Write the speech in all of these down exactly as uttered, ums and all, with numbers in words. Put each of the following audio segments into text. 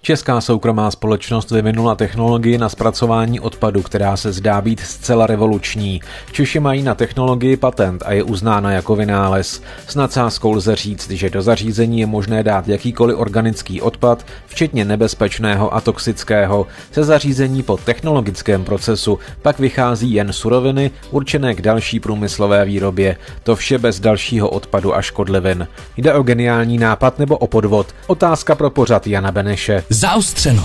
Česká soukromá společnost vyvinula technologii na zpracování odpadu, která se zdá být zcela revoluční. Češi mají na technologii patent a je uznána jako vynález. S nadsázkou lze říct, že do zařízení je možné dát jakýkoliv organický odpad, včetně nebezpečného a toxického. Ze zařízení po technologickém procesu pak vychází jen suroviny určené k další průmyslové výrobě. To vše bez dalšího odpadu a škodlivin. Jde o geniální nápad nebo o podvod? Otázka pro pořad Jana Beneše. Zaostřeno.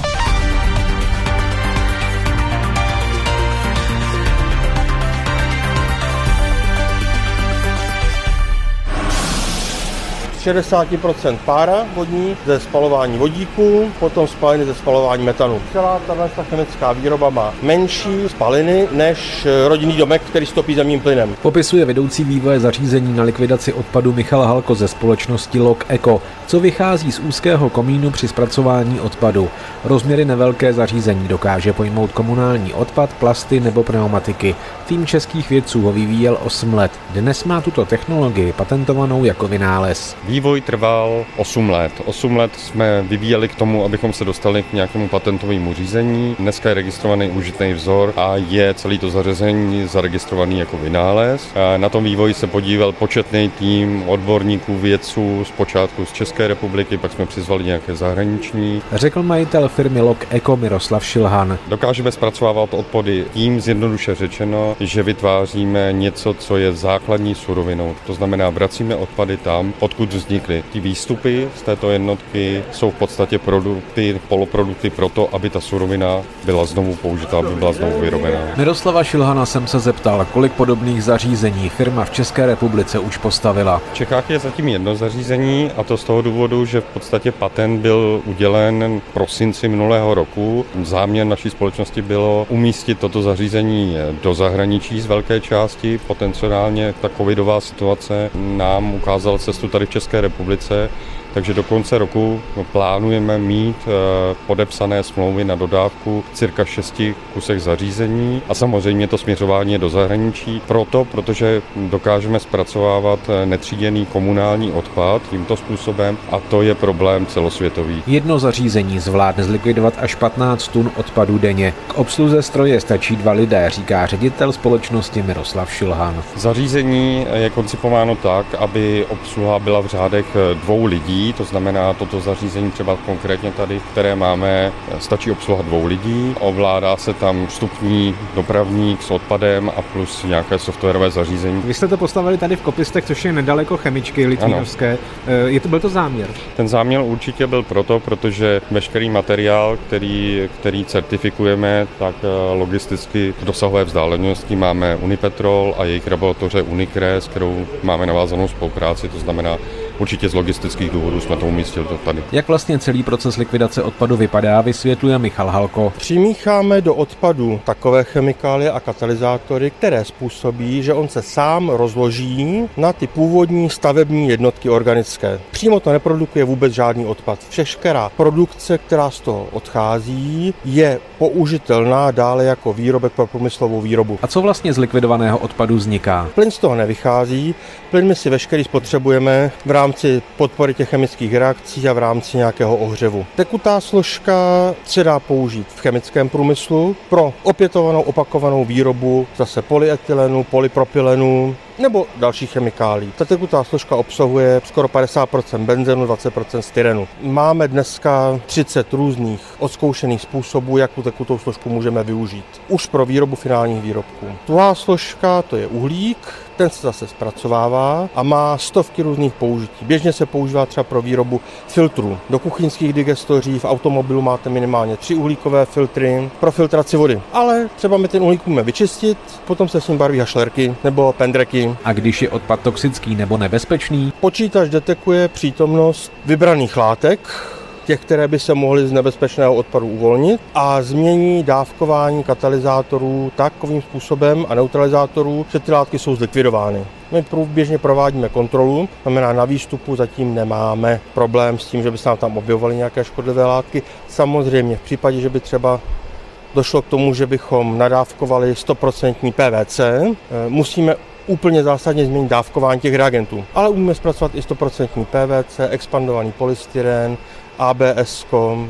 šedesát procent pára vodní ze spalování vodíku, potom spaliny ze spalování metanu. Celá tato chemická výroba má menší spaliny než rodinný domek, který stopí zemním plynem. Popisuje vedoucí vývoje zařízení na likvidaci odpadu Michal Halko ze společnosti Log Eco, co vychází z úzkého komínu při zpracování odpadu. Rozměry nevelké zařízení dokáže pojmout komunální odpad, plasty nebo pneumatiky. Tým českých vědců ho vyvíjel osm let. Dnes má tuto technologii patentovanou jako vynález. Vývoj trval osm let. osm let jsme vyvíjeli k tomu, abychom se dostali k nějakému patentovému řízení. Dneska je registrovaný užitný vzor a je celý to zařízení zaregistrovaný jako vynález. Na tom vývoji se podíval početný tým odborníků, vědců, zpočátku z České republiky, pak jsme přizvali nějaké zahraniční. Řekl majitel firmy Log Eco Miroslav Šilhan. Dokážeme zpracovávat odpady tím, zjednoduše řečeno, že vytváříme něco, co je základní surovinou. To znamená, vracíme odpady tam, odkud vznikly. Ty výstupy z této jednotky jsou v podstatě produkty, poloprodukty pro to, aby ta surovina byla znovu použitá, aby byla znovu vyrobená. Miroslava Šilhana jsem se zeptal, kolik podobných zařízení firma v České republice už postavila. V Čechách je zatím jedno zařízení, a to z toho důvodu, že v podstatě patent byl udělen v prosinci minulého roku. Záměr naší společnosti bylo umístit toto zařízení do zahraničí z velké části. Potenciálně ta covidová situace nám ukázala cestu tady v České republice, takže do konce roku plánujeme mít podepsané smlouvy na dodávku cirka šesti kusech zařízení a samozřejmě to směřování je do zahraničí. Proto, protože dokážeme zpracovávat netříděný komunální odpad tímto způsobem a to je problém celosvětový. Jedno zařízení zvládne zlikvidovat až patnáct tun odpadu denně. K obsluze stroje stačí dva lidé, říká ředitel společnosti Miroslav Šilhan. Zařízení je koncipováno tak, aby obsluha byla v řádech dvou lidí. To znamená, toto zařízení třeba konkrétně tady, které máme, stačí obsluha dvou lidí. Ovládá se tam vstupní dopravník s odpadem a plus nějaké softwarové zařízení. Vy jste to postavili tady v Kopistech, což je nedaleko chemičky litvínovské. Je to, byl to záměr? Ten záměr určitě byl proto, protože veškerý materiál, který, který certifikujeme, tak logisticky v dosahové vzdálenosti máme Unipetrol a jejich laboratoře Unicre, s kterou máme navázanou spolupráci, to znamená, určitě z logistických důvodů jsme to umístili tady. Jak vlastně celý proces likvidace odpadu vypadá, vysvětluje Michal Halko. Přimícháme do odpadu takové chemikálie a katalyzátory, které způsobí, že on se sám rozloží na ty původní stavební jednotky organické. Přímo to neprodukuje vůbec žádný odpad. Všechna produkce, která z toho odchází, je použitelná dále jako výrobek pro průmyslovou výrobu. A co vlastně z likvidovaného odpadu vzniká? Plyn z toho nevychází, plyn my si veškerý spotřebujeme v rámci podpory těch chemických reakcí a v rámci nějakého ohřevu. Tekutá složka se dá použít v chemickém průmyslu pro opětovanou opakovanou výrobu zase polyetylenu, polypropylenu nebo dalších chemikálí. Ta tekutá složka obsahuje skoro padesát procent benzenu, dvacet procent styrenu. Máme dneska třicet různých odzkoušených způsobů, jak tu tekutou složku můžeme využít. Už pro výrobu finálních výrobků. Tuhá složka, to je uhlík, ten se zase zpracovává a má stovky různých použití. Běžně se používá třeba pro výrobu filtrů. Do kuchyňských digestoří v automobilu máte minimálně tři uhlíkové filtry pro filtraci vody. Ale třeba my ten uhlík můžeme vyčistit, potom se s ním barví hašlerky nebo pendreky. A když je odpad toxický nebo nebezpečný? Počítač detekuje přítomnost vybraných látek, těch, které by se mohly z nebezpečného odpadu uvolnit a změní dávkování katalyzátorů takovým způsobem a neutralizátorů, že ty látky jsou zlikvidovány. My průběžně provádíme kontrolu, znamená na výstupu zatím nemáme problém s tím, že by se nám tam objevovaly nějaké škodlivé látky. Samozřejmě v případě, že by třeba došlo k tomu, že bychom nadávkovali sto procent P V C, musíme úplně zásadně změnit dávkování těch reagentů. Ale umíme zpracovat i sto procent P V C, expandovaný polystyren, A B S,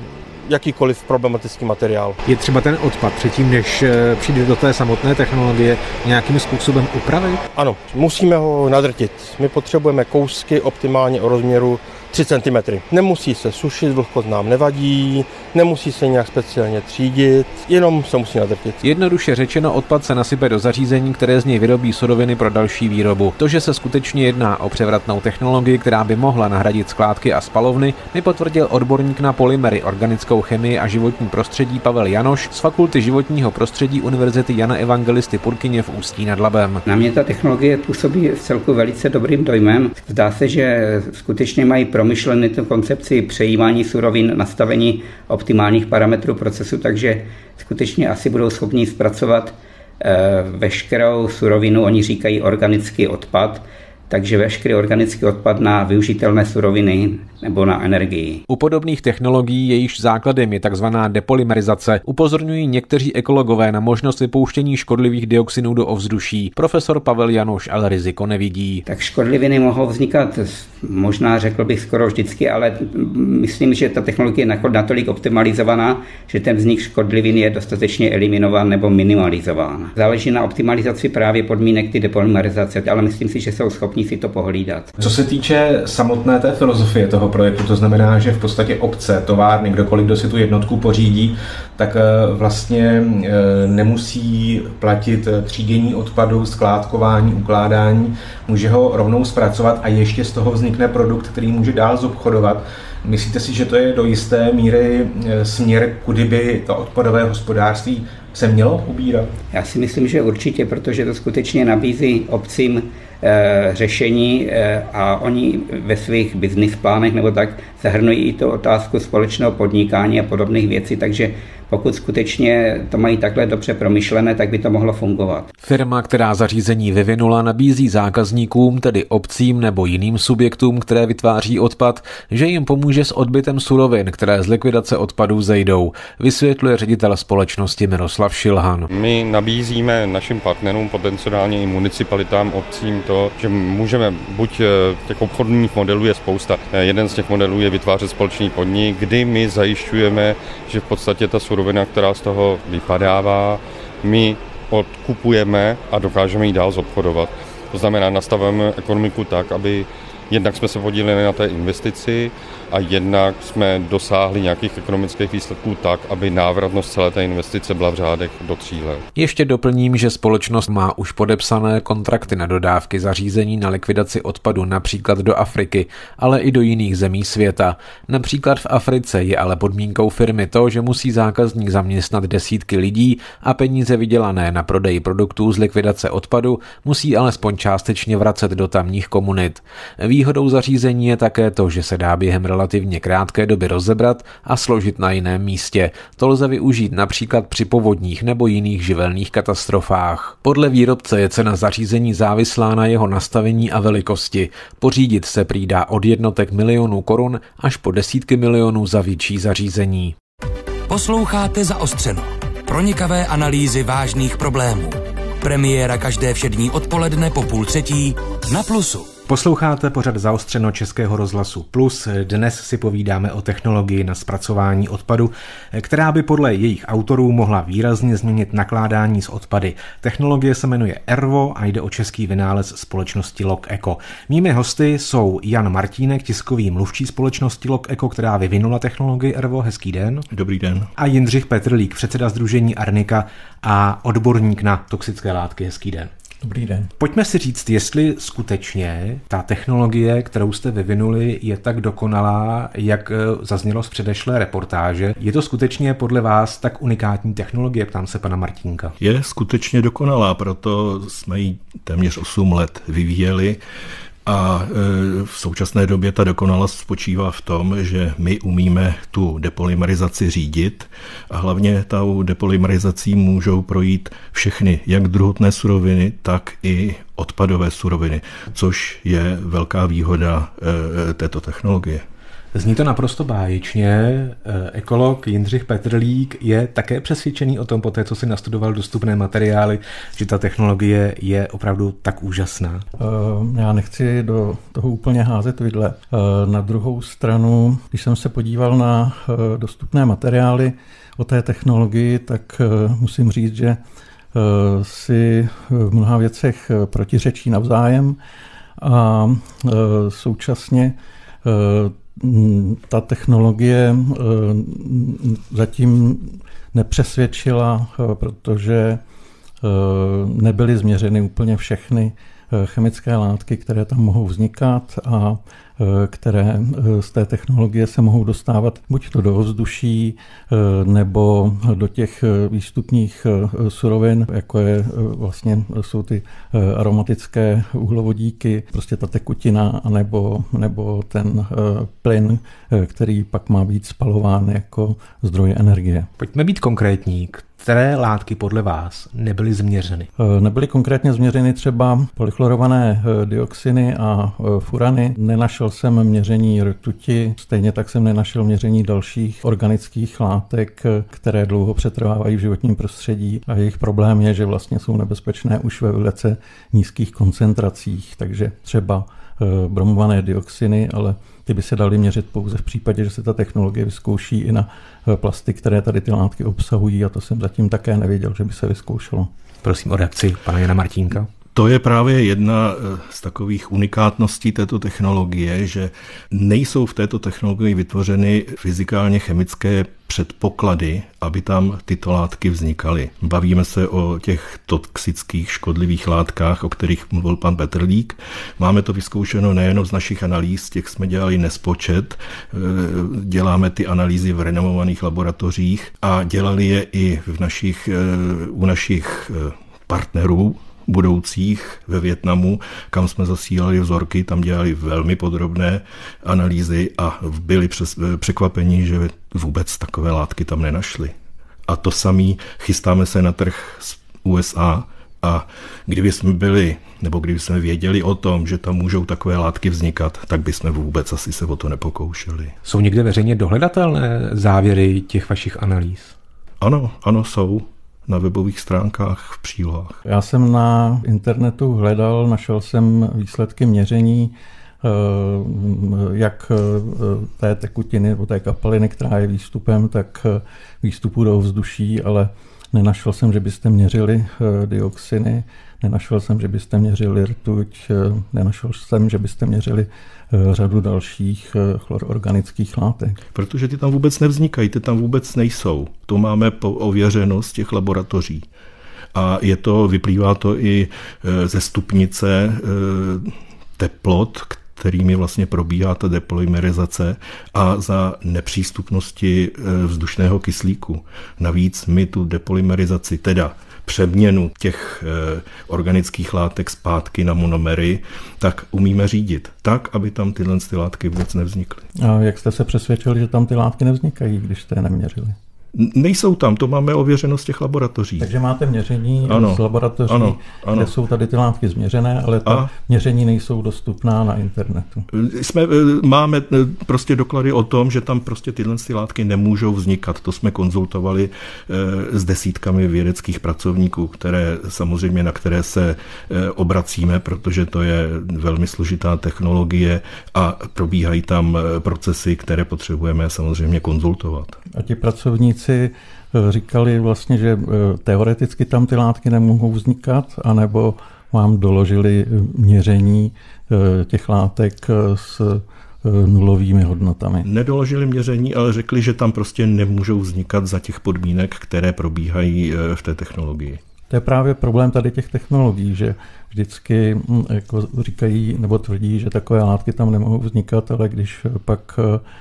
jakýkoliv problematický materiál. Je třeba ten odpad předtím, než přijde do té samotné technologie, nějakým způsobem upravit? Ano, musíme ho nadrtit. My potřebujeme kousky optimálně o rozměru tři centimetry. Nemusí se sušit, vlhkost nám nevadí, nemusí se nějak speciálně třídit, jenom se musí nadrtit. Jednoduše řečeno, odpad se nasype do zařízení, které z něj vyrobí suroviny pro další výrobu. To, že se skutečně jedná o převratnou technologii, která by mohla nahradit skládky a spalovny, mi potvrdil odborník na polymery, organickou chemii a životní prostředí Pavel Janoš z Fakulty životního prostředí Univerzity Jana Evangelisty Purkyně v Ústí nad Labem. Na mě ta technologie působí vcelku velice dobrým dojmem. Zdá se, že skutečně mají promyšlený tu koncepci přejímání surovin, nastavení optimálních parametrů procesu, takže skutečně asi budou schopni zpracovat e, veškerou surovinu, oni říkají organický odpad, takže veškerý organický odpad na využitelné suroviny nebo na energii. U podobných technologií, jejíž základem je tzv. Depolymerizace, upozorňují někteří ekologové na možnost vypouštění škodlivých dioxinů do ovzduší. Profesor Pavel Janoš ale riziko nevidí. Tak škodliviny mohou vznikat možná, řekl bych, skoro vždycky, ale myslím, že ta technologie je natolik optimalizovaná, že ten vznik škodlivin je dostatečně eliminován nebo minimalizován. Záleží na optimalizaci právě podmínek ty depolymerizace, ale myslím si, že jsou schopni si to pohlídat. Co se týče samotné té filozofie toho projektu, to znamená, že v podstatě obce, továrny, kdokoliv, kdo si tu jednotku pořídí, tak vlastně nemusí platit třídění odpadu, skládkování, ukládání, může ho rovnou zpracovat a ještě z toho vznikne produkt, který může dál zobchodovat. Myslíte si, že to je do jisté míry směr, kudy by to odpadové hospodářství se mělo ubírat? Já si myslím, že určitě, protože to skutečně nabízí obcím e, řešení e, a oni ve svých business plánech nebo tak zahrnují i tu otázku společného podnikání a podobných věcí, takže pokud skutečně to mají takhle dobře promyšlené, tak by to mohlo fungovat. Firma, která zařízení vyvinula, nabízí zákazníkům, tedy obcím nebo jiným subjektům, které vytváří odpad, že jim pomůže s odbytem surovin, které z likvidace odpadů zejdou, vysvětluje ředitel společnosti Miroslav Šilhan. My nabízíme našim partnerům, potenciálně i municipalitám, obcím to, že můžeme, buď těch obchodních modelů je spousta, jeden z těch modelů je vytvářet společný podnik, kdy my zajišťujeme, že v podstatě ta surovina, která z toho vypadává, my odkupujeme a dokážeme ji dál zobchodovat. To znamená, nastavujeme ekonomiku tak, aby jednak jsme se podíleli na té investici a jednak jsme dosáhli nějakých ekonomických výsledků tak, aby návratnost celé té investice byla v řádech do tří let. Ještě doplním, že společnost má už podepsané kontrakty na dodávky zařízení na likvidaci odpadu například do Afriky, ale i do jiných zemí světa. Například v Africe je ale podmínkou firmy to, že musí zákazník zaměstnat desítky lidí a peníze vydělané na prodeji produktů z likvidace odpadu musí alespoň částečně vracet do tamních komunit. Výhodou zařízení je také to, že se dá během relativně krátké doby rozebrat a složit na jiném místě. To lze využít například při povodních nebo jiných živelných katastrofách. Podle výrobce je cena zařízení závislá na jeho nastavení a velikosti. Pořídit se prý dá od jednotek milionů korun až po desítky milionů za větší zařízení. Posloucháte Zaostřeno. Pronikavé analýzy vážných problémů. Premiéra každé všední odpoledne po půl třetí na Plusu. Posloucháte pořad Zaostřeno Českého rozhlasu Plus. Dnes si povídáme o technologii na zpracování odpadu, která by podle jejich autorů mohla výrazně změnit nakládání s odpady. Technologie se jmenuje Ervo a jde o český vynález společnosti LogEco. Mými hosty jsou Jan Martínek, tiskový mluvčí společnosti LogEco, která vyvinula technologii Ervo. Hezký den. Dobrý den. A Jindřich Petrlík, předseda sdružení Arnika a odborník na toxické látky. Hezký den. Dobrý den. Pojďme si říct, jestli skutečně ta technologie, kterou jste vyvinuli, je tak dokonalá, jak zaznělo z předešlé reportáže. Je to skutečně podle vás tak unikátní technologie, ptám se pana Martínka. Je skutečně dokonalá, proto jsme ji téměř osm let vyvíjeli. A v současné době ta dokonalost spočívá v tom, že my umíme tu depolymerizaci řídit a hlavně tou depolymerizací můžou projít všechny, jak druhotné suroviny, tak i odpadové suroviny, což je velká výhoda této technologie. Zní to naprosto báječně. Ekolog Jindřich Petrlík je také přesvědčený o tom, po té, co si nastudoval dostupné materiály, že ta technologie je opravdu tak úžasná. Já nechci do toho úplně házet vidle. Na druhou stranu, když jsem se podíval na dostupné materiály o té technologii, tak musím říct, že si v mnoha věcech protiřečí navzájem a současně ta technologie zatím nepřesvědčila, protože nebyly změřeny úplně všechny chemické látky, které tam mohou vznikat a které z té technologie se mohou dostávat buď to do ovzduší, nebo do těch výstupních surovin, jako je vlastně jsou ty aromatické uhlovodíky, prostě ta tekutina, nebo, nebo ten plyn, který pak má být spalován jako zdroj energie. Pojďme být konkrétní. Které látky podle vás nebyly změřeny? Nebyly konkrétně změřeny třeba polychlorované dioxiny a furany. Nenašel jsem měření rtuti, stejně tak jsem nenašel měření dalších organických látek, které dlouho přetrvávají v životním prostředí a jejich problém je, že vlastně jsou nebezpečné už ve velice nízkých koncentracích, takže třeba bromované dioxiny, ale ty by se daly měřit pouze v případě, že se ta technologie vyzkouší i na plasty, které tady ty látky obsahují, a to jsem zatím také nevěděl, že by se vyzkoušelo. Prosím o reakci pana Jana Martínka. To je právě jedna z takových unikátností této technologie, že nejsou v této technologii vytvořeny fyzikálně chemické předpoklady, aby tam tyto látky vznikaly. Bavíme se o těch toxických škodlivých látkách, o kterých mluvil pan Petrlík. Máme to vyzkoušeno nejen z našich analýz, těch jsme dělali nespočet, děláme ty analýzy v renomovaných laboratořích a dělali je i v našich, u našich partnerů budoucích ve Vietnamu, kam jsme zasílali vzorky, tam dělali velmi podrobné analýzy a byli přes, překvapeni, že vůbec takové látky tam nenašli. A to samé chystáme se na trh z U S A a kdyby jsme byli, nebo kdyby jsme věděli o tom, že tam můžou takové látky vznikat, tak bychom vůbec asi se o to nepokoušeli. Jsou někde veřejně dohledatelné závěry těch vašich analýz? Ano, ano, jsou. Na webových stránkách v přílohách. Já jsem na internetu hledal, našel jsem výsledky měření jak té tekutiny nebo té kapaliny, která je výstupem, tak výstupu do ovzduší, ale nenašel jsem, že byste měřili dioxiny, nenašel jsem, že byste měřili rtuť, nenašel jsem, že byste měřili řadu dalších chlororganických látek. Protože ty tam vůbec nevznikají, ty tam vůbec nejsou. To máme ověřeno z těch laboratoří. A je to, vyplývá to i ze stupnice teplot, kterými vlastně probíhá ta depolymerizace a za nepřístupnosti vzdušného kyslíku. Navíc my tu depolymerizaci, teda přeměnu těch e, organických látek zpátky na monomery, tak umíme řídit tak, aby tam tyhle ty látky vůbec nevznikly. A jak jste se přesvědčili, že tam ty látky nevznikají, když jste je neměřili? Nejsou tam, to máme ověřeno z těch laboratoří. Takže máte měření ano, z laboratoří, ano, ano. kde jsou tady ty látky změřené, ale ta a? měření nejsou dostupná na internetu. Jsme, máme prostě doklady o tom, že tam prostě tyhle ty látky nemůžou vznikat. To jsme konzultovali s desítkami vědeckých pracovníků, které samozřejmě na které se obracíme, protože to je velmi složitá technologie a probíhají tam procesy, které potřebujeme samozřejmě konzultovat. A ti pracovníci říkali vlastně, že teoreticky tam ty látky nemohou vznikat, anebo vám doložili měření těch látek s nulovými hodnotami. Nedoložili měření, ale řekli, že tam prostě nemůžou vznikat za těch podmínek, které probíhají v té technologii. To je právě problém tady těch technologií, že vždycky jako říkají nebo tvrdí, že takové látky tam nemohou vznikat, ale když pak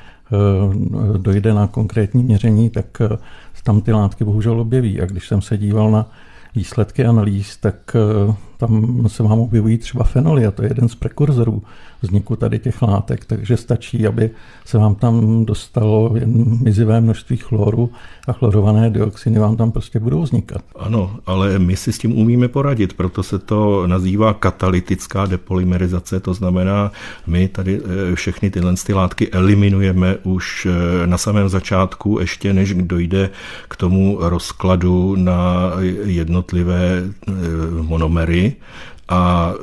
dojde na konkrétní měření, tak tam ty látky bohužel objeví. A když jsem se díval na výsledky analýz, tak tam se vám objevují třeba fenoly a to je jeden z prekurzorů vzniku tady těch látek, takže stačí, aby se vám tam dostalo jen mizivé množství chloru a chlorované dioxiny vám tam prostě budou vznikat. Ano, ale my si s tím umíme poradit, proto se to nazývá katalytická depolymerizace, to znamená, my tady všechny tyhle ty látky eliminujeme už na samém začátku, ještě než dojde k tomu rozkladu na jednotlivé monomery a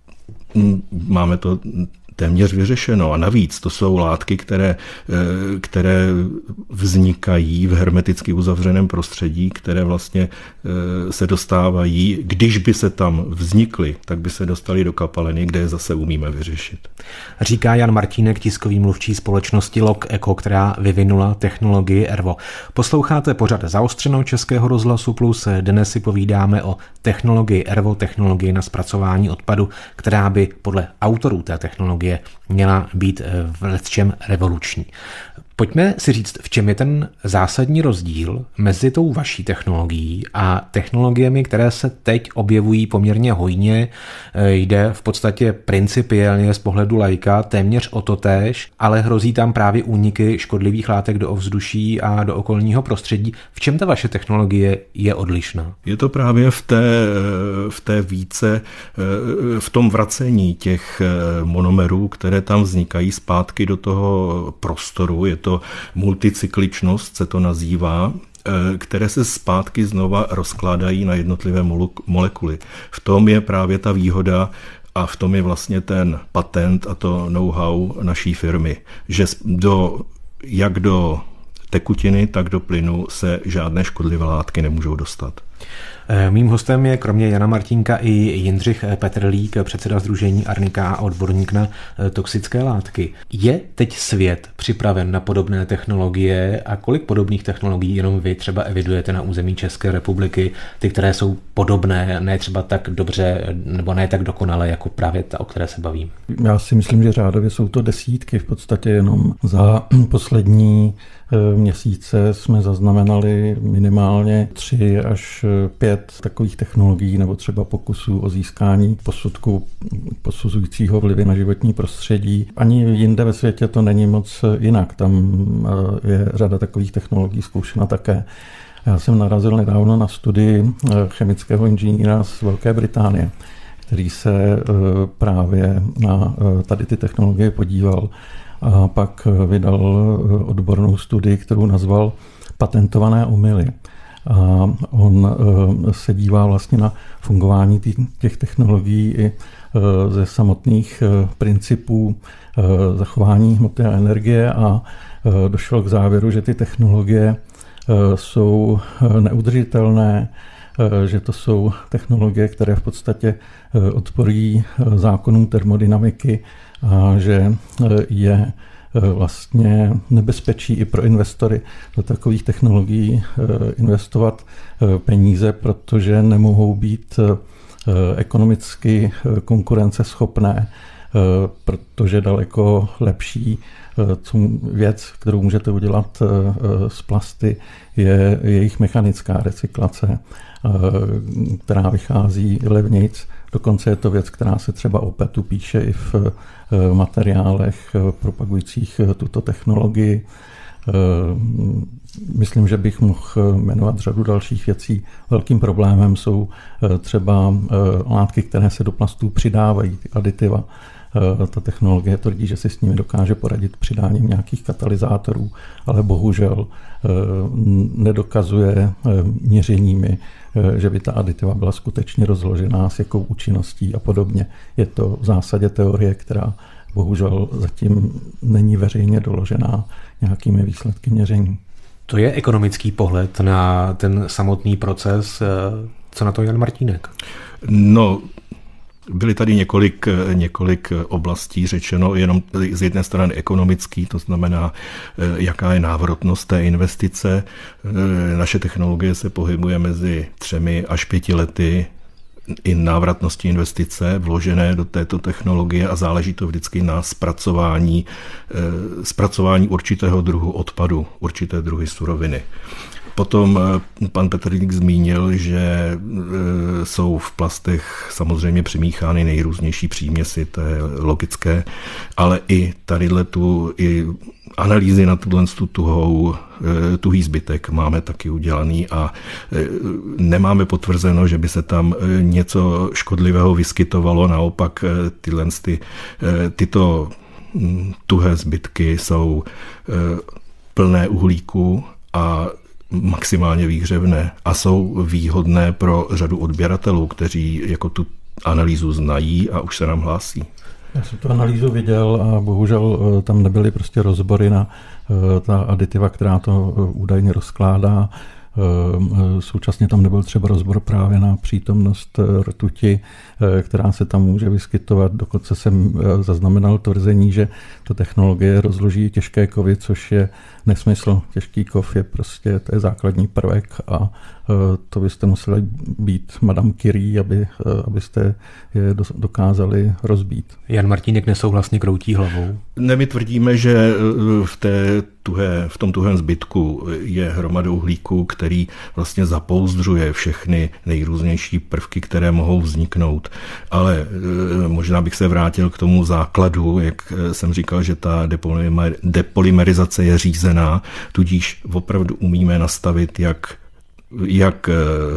máme to téměř vyřešeno. A navíc to jsou látky, které, které vznikají v hermeticky uzavřeném prostředí, které vlastně se dostávají, když by se tam vznikly, tak by se dostali do kapaliny, kde je zase umíme vyřešit. Říká Jan Martínek, tiskový mluvčí společnosti Log Eco, která vyvinula technologii ERVO. Posloucháte pořad Zaostřeno Českého rozhlasu Plus. Dnes si povídáme o technologii ERVO, technologii na zpracování odpadu, která by podle autorů té technologie měla být v lecčem revoluční. Pojďme si říct, v čem je ten zásadní rozdíl mezi tou vaší technologií a technologiemi, které se teď objevují poměrně hojně. Jde v podstatě principiálně z pohledu laika téměř o to též, ale hrozí tam právě úniky škodlivých látek do ovzduší a do okolního prostředí. V čem ta vaše technologie je odlišná? Je to právě v té, v té více, v tom vracení těch monomerů, které tam vznikají zpátky do toho prostoru. Je to multicykličnost, se to nazývá, které se zpátky znova rozkládají na jednotlivé molekuly. V tom je právě ta výhoda a v tom je vlastně ten patent a to know-how naší firmy, že do, jak do tekutiny, tak do plynu se žádné škodlivé látky nemůžou dostat. Mým hostem je kromě Jana Martínka i Jindřich Petrlík, předseda sdružení Arnika a odborník na toxické látky. Je teď svět připraven na podobné technologie a kolik podobných technologií jenom vy třeba evidujete na území České republiky, ty, které jsou podobné, ne třeba tak dobře nebo ne tak dokonale, jako právě ta, o které se bavím? Já si myslím, že řádově jsou to desítky, v podstatě jenom za poslední měsíce jsme zaznamenali minimálně tři až pět takových technologií nebo třeba pokusů o získání posudku posuzujícího vlivy na životní prostředí. Ani jinde ve světě to není moc jinak. Tam je řada takových technologií zkoušena také. Já jsem narazil nedávno na studii chemického inženýra z Velké Británie, který se právě na tady ty technologie podíval a pak vydal odbornou studii, kterou nazval Patentované omyly. A on se dívá vlastně na fungování těch technologií i ze samotných principů zachování hmoty a energie a došel k závěru, že ty technologie jsou neudržitelné, že to jsou technologie, které v podstatě odporují zákonům termodynamiky a že je vlastně nebezpečí i pro investory do takových technologií investovat peníze, protože nemohou být ekonomicky konkurenceschopné, protože daleko lepší věc, kterou můžete udělat z plasty, je jejich mechanická recyklace, která vychází levnějc. Dokonce je to věc, která se třeba o P E T u píše i v materiálech propagujících tuto technologii. Myslím, že bych mohl jmenovat řadu dalších věcí. Velkým problémem jsou třeba látky, které se do plastů přidávají, aditiva. Ta technologie tvrdí, že si s nimi dokáže poradit přidáním nějakých katalyzátorů, ale bohužel nedokazuje měřeními, že by ta aditiva byla skutečně rozložená, s jakou účinností a podobně. Je to v zásadě teorie, která bohužel zatím není veřejně doložená nějakými výsledky měření. To je ekonomický pohled na ten samotný proces. Co na to Jan Martínek? No, byly tady několik, několik oblastí řečeno, jenom z jedné strany ekonomický, to znamená, jaká je návratnost té investice. Naše technologie se pohybuje mezi třemi až pěti lety i návratnosti investice vložené do této technologie a záleží to vždycky na zpracování, zpracování určitého druhu odpadu, určité druhy suroviny. Potom pan Petrlík zmínil, že jsou v plastech samozřejmě přimíchány nejrůznější příměsi, to je logické, ale i tadyhle tu i analýzy na tuhle tuhou, tuhý zbytek máme taky udělaný a nemáme potvrzeno, že by se tam něco škodlivého vyskytovalo, naopak tyhle ty, tyto tuhé zbytky jsou plné uhlíku a maximálně výhřevné a jsou výhodné pro řadu odběratelů, kteří jako tu analýzu znají a už se nám hlásí. Já jsem tu analýzu viděl a bohužel tam nebyly prostě rozbory na ta aditiva, která to údajně rozkládá. Současně tam nebyl třeba rozbor právě na přítomnost rtuti, která se tam může vyskytovat. Dokonce jsem zaznamenal tvrzení, že ta technologie rozloží těžké kovy, což je nesmysl. Těžký kov je prostě, to je základní prvek a to byste museli být Madame Curie, aby, abyste je dokázali rozbít. Jan Martínek nesouhlasně kroutí hlavou. Ne, my tvrdíme, že v, té tuhé, v tom tuhém zbytku je hromada uhlíku, který vlastně zapouzdřuje všechny nejrůznější prvky, které mohou vzniknout. Ale možná bych se vrátil k tomu základu, jak jsem říkal, že ta depolymer, depolymerizace je řízená, tudíž opravdu umíme nastavit jak jak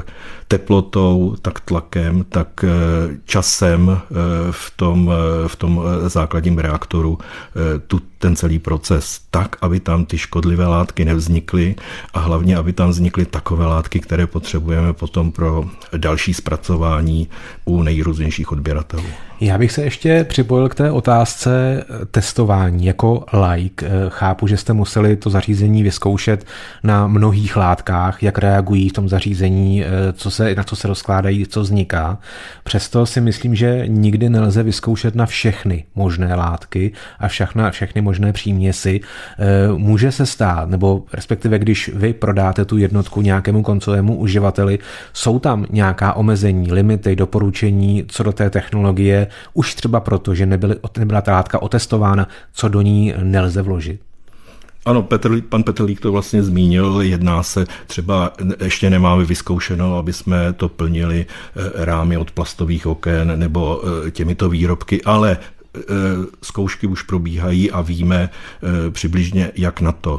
teplotou, tak tlakem, tak časem v tom, v tom základním reaktoru tu, ten celý proces tak, aby tam ty škodlivé látky nevznikly a hlavně, aby tam vznikly takové látky, které potřebujeme potom pro další zpracování u nejrůznějších odběratelů. Já bych se ještě připojil k té otázce testování. Jako laik chápu, že jste museli to zařízení vyzkoušet na mnohých látkách, jak reagují v tom zařízení, co se, na co se rozkládají, co vzniká. Přesto si myslím, že nikdy nelze vyzkoušet na všechny možné látky a všechna, všechny možné příměsi. Může se stát, nebo respektive když vy prodáte tu jednotku nějakému koncovému uživateli, jsou tam nějaká omezení, limity, doporučení co do té technologie, už třeba proto, že nebyly, nebyla ta látka otestována, co do ní nelze vložit. Ano, Petr, pan Petrlík to vlastně zmínil, jedná se třeba, ještě nemáme vyzkoušeno, aby jsme to plnili rámy od plastových oken nebo těmito výrobky, ale zkoušky už probíhají a víme přibližně, jak na to.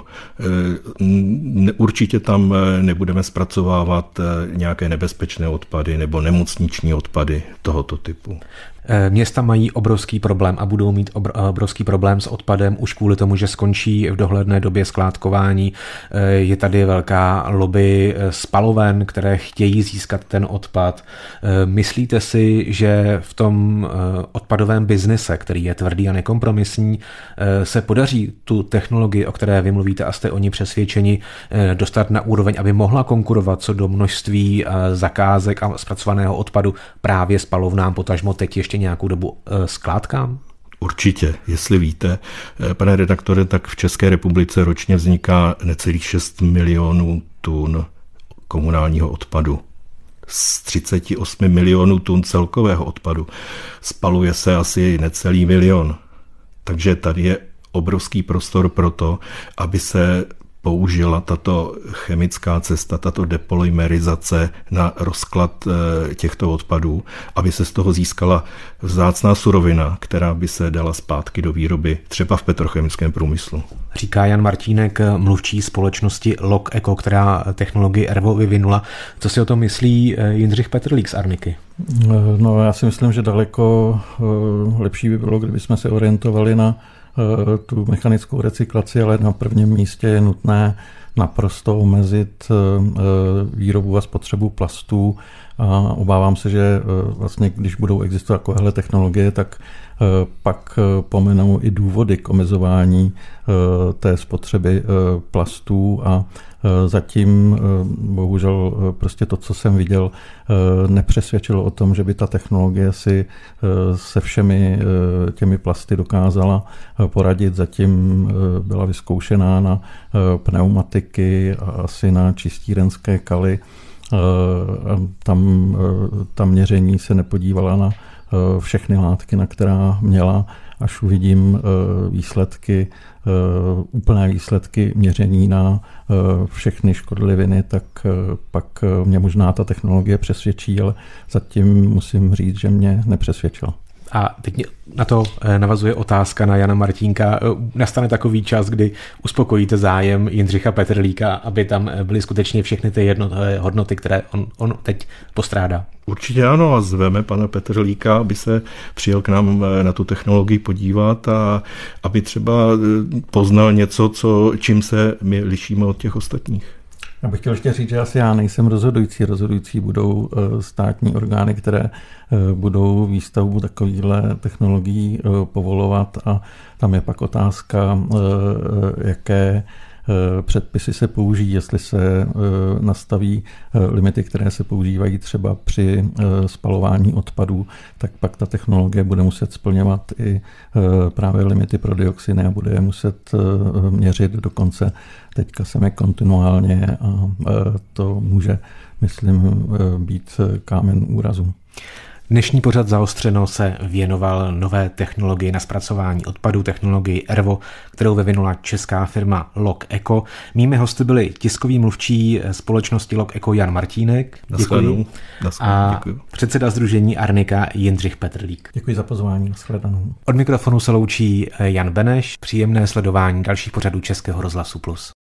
Určitě tam nebudeme zpracovávat nějaké nebezpečné odpady nebo nemocniční odpady tohoto typu. Města mají obrovský problém a budou mít obrovský problém s odpadem už kvůli tomu, že skončí v dohledné době skládkování. Je tady velká lobby spaloven, které chtějí získat ten odpad. Myslíte si, že v tom odpadovém biznise, který je tvrdý a nekompromisní, se podaří tu technologii, o které vy mluvíte a jste o ní přesvědčeni, dostat na úroveň, aby mohla konkurovat co do množství zakázek a zpracovaného odpadu právě spalovnám, potažmo teď ještě nějakou dobu skládkám? Určitě, jestli víte, pane redaktore, tak v České republice ročně vzniká necelých šest milionů tun komunálního odpadu. Z třicet osm milionů tun celkového odpadu spaluje se asi necelý milion. Takže tady je obrovský prostor pro to, aby se použila tato chemická cesta, tato depolymerizace na rozklad těchto odpadů, aby se z toho získala vzácná surovina, která by se dala zpátky do výroby, třeba v petrochemickém průmyslu. Říká Jan Martínek, mluvčí společnosti Log Eco, která technologii Ervo vyvinula. Co si o tom myslí Jindřich Petrlík z Arniky? No, já si myslím, že daleko lepší by bylo, kdybychom se orientovali na tu mechanickou recyklaci, ale na prvním místě je nutné naprosto omezit výrobu a spotřebu plastů a obávám se, že vlastně když budou existovat takovéhle technologie, tak pak pomenou i důvody k omezování té spotřeby plastů a zatím bohužel prostě to, co jsem viděl, nepřesvědčilo o tom, že by ta technologie si se všemi těmi plasty dokázala poradit. Zatím byla vyzkoušená na pneumatiky a asi na čistírenské kaly. Tam ta měření se nepodívala na všechny látky, na která měla až uvidím výsledky, úplné výsledky měření na všechny škodliviny, tak pak mě možná ta technologie přesvědčí, ale zatím musím říct, že mě nepřesvědčila. A teď na to navazuje otázka na Jana Martínka. Nastane takový čas, kdy uspokojíte zájem Jindřicha Petrlíka, aby tam byly skutečně všechny ty hodnoty, které on, on teď postrádá? Určitě ano, a zveme pana Petrlíka, aby se přijel k nám na tu technologii podívat a aby třeba poznal něco, co, čím se my lišíme od těch ostatních. Já bych chtěl ještě říct, že asi já nejsem rozhodující. Rozhodující budou státní orgány, které budou výstavbu takovýchhle technologií povolovat, a tam je pak otázka, jaké předpisy se použijí, jestli se nastaví limity, které se používají třeba při spalování odpadů, tak pak ta technologie bude muset splňovat i právě limity pro dioxiny a bude je muset měřit dokonce teďka se mi kontinuálně, a to může, myslím, být kámen úrazu. Dnešní pořad Zaostřeno se věnoval nové technologii na zpracování odpadů, technologii ERVO, kterou vyvinula česká firma LogEco. Mými hosty byli tiskový mluvčí společnosti LogEco Jan Martínek. Děkuji. A děkuji. Předseda sdružení Arnika Jindřich Petrlík. Děkuji za pozvání. Nashledanou. Od mikrofonu se loučí Jan Beneš. Příjemné sledování dalších pořadů Českého rozhlasu Plus.